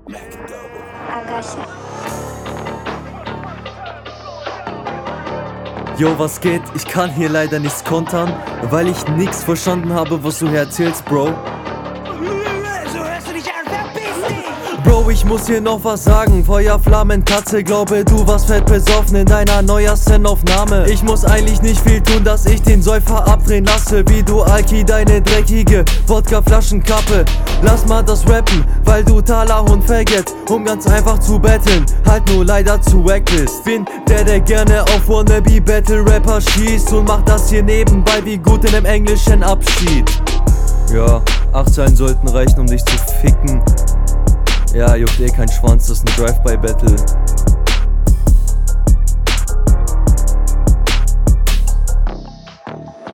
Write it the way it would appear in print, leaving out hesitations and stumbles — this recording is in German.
Yo, was geht? Ich kann hier leider nichts kontern, weil ich nix verstanden habe, was du hier erzählst, Bro. So hörst du dich an, verpiss dich! Bro, ich muss hier noch was sagen. Feuer, Flammen, Katze, glaube du warst fett besoffen in deiner neuesten Aufnahme. Ich muss eigentlich nicht viel tun, dass ich den Säufer abdrehen lasse. Wie du, Alki, deine dreckige Wodka-Flaschenkappe. Lass mal das rappen, weil du Talerhund vergeht, um ganz einfach zu betteln. Halt nur leider zu wack bist. Bin der gerne auf Wannabe Battle Rapper schießt und macht das hier nebenbei wie gut in dem englischen Abschied. Ja, 8 Zeilen sollten reichen, um dich zu ficken. Ja, juckt eh kein Schwanz, das ist ein Drive-by-Battle.